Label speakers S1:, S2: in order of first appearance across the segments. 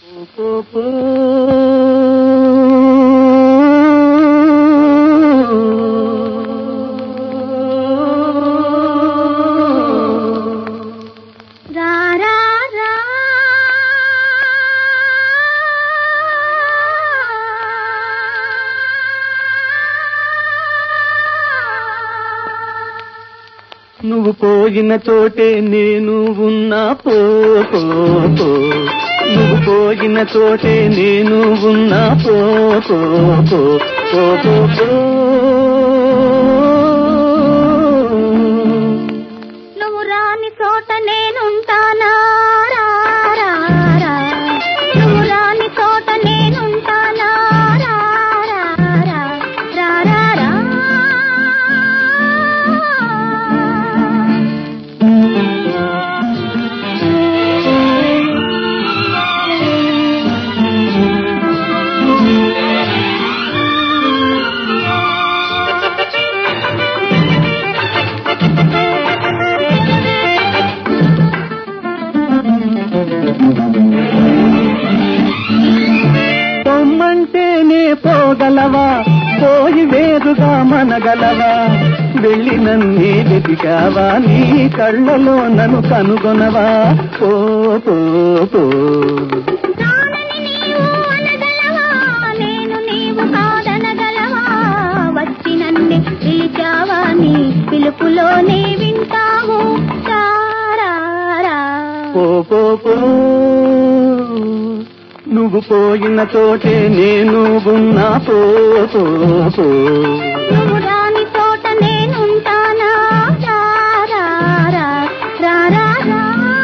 S1: నువ్వు పోయిన చోటే నేను ఉన్నా పో పో పో. నువ్వు పోయిన చోటే నేను ఉన్నా పో పో పో పో పో పో.
S2: నువ్వు రాని చోట నేనుంటానా రా రా రా. నువ్వు రాని చోట నేనుంటానా రా రా రా రా రా రా.
S1: పొమ్మంటేనే పోగలవా, పోయి వేరుగా మనగలవా, వెళ్ళి నన్నే వెతికావా, నీ కళ్ళలో నన్ను కనుగొనవా, పో పో పో.
S2: నేను నీవు కాదనగలవా, వచ్చి నన్ను పిలిచావా, నీ పిలుపులోనే వింటావు రా రా రా.
S1: పో పో పో. నువ్వు పోయిన చోటే నేను ఉన్నా పో పో పో.
S2: నువ్వు రాని చోట నేనుంటానా రా రా రా రా రా రా.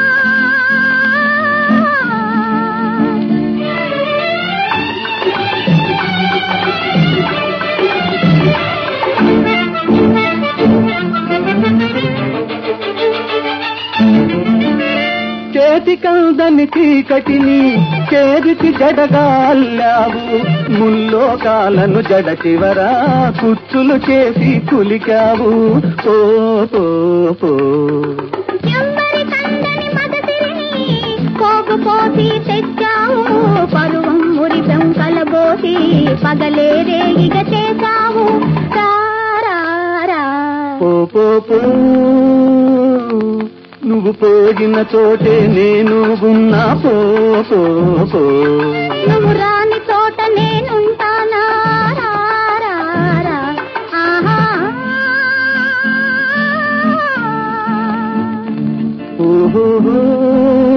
S1: చేతి కందని చీకటిని చేరికి జడగా అల్లావు, ముల్లోకాలను జడ చివరా కుచ్చులు చేసి కులికావు, పో పో పో.
S2: ఎవ్వరి కందని మగసిరిని పోగుపోసి తెచ్చావు, పరువం మురిపెం కలబోసి పగలే రేగిగ చేశావు రా రా రా.
S1: పో పో పో. నువ్వు పోయిన చోటే నేను ఉన్నా పో పో పో.
S2: నువ్వు రాని చోట నేనుంటానా రా రా రా. ఆహా.
S1: ఓహో.